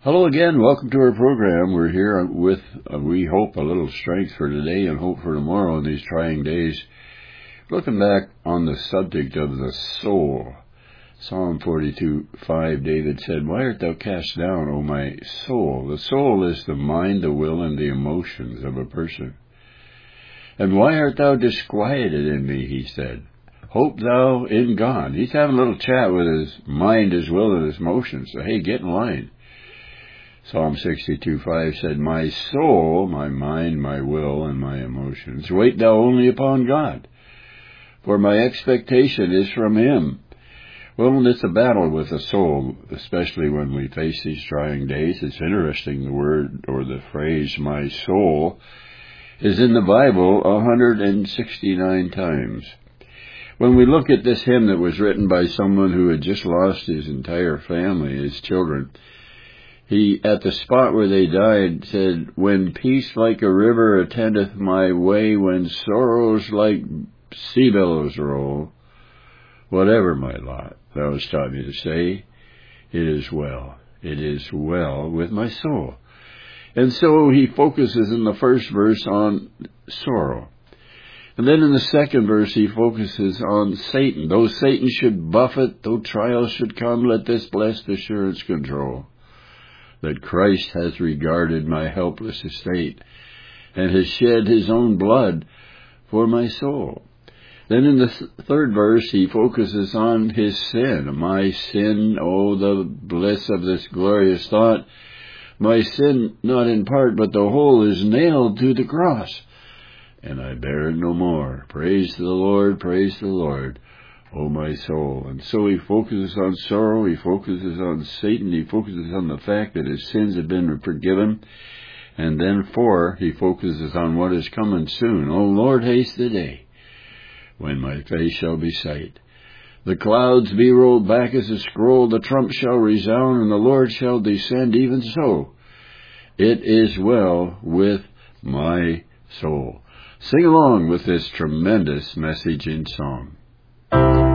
Hello again. Welcome to our program. We're here with, we hope, a little strength for today and hope for tomorrow in these trying days. Looking back on the subject of the soul. Psalm 42:5, David said, "Why art thou cast down, O my soul?" The soul is the mind, the will, and the emotions of a person. "And why art thou disquieted in me?" he said. "Hope thou in God." He's having a little chat with his mind, his will, and his emotions. So, hey, get in line. Psalm 62:5 said, "My soul, my mind, my will, and my emotions, wait thou only upon God, for my expectation is from Him." Well, it's a battle with the soul, especially when we face these trying days. It's interesting, the word or the phrase, "my soul," is in the Bible 169 times. When we look at this hymn that was written by someone who had just lost his entire family, his children, he, at the spot where they died, said, "When peace like a river attendeth my way, when sorrows like sea billows roll, whatever my lot, thou hast taught me to say, it is well with my soul." And so he focuses in the first verse on sorrow. And then in the second verse he focuses on Satan. Though Satan should buffet, though trials should come, let this blessed assurance control, that Christ has regarded my helpless estate, and has shed his own blood for my soul. Then in the third verse, he focuses on his sin. My sin, oh, the bliss of this glorious thought. My sin, not in part, but the whole, is nailed to the cross, and I bear it no more. Praise the Lord, oh my soul. And so he focuses on sorrow, he focuses on Satan, he focuses on the fact that his sins have been forgiven. And then he focuses on what is coming soon. "O Lord, haste the day when my face shall be sight. The clouds be rolled back as a scroll, the trump shall resound, and the Lord shall descend. Even so, it is well with my soul." Sing along with this tremendous message in song.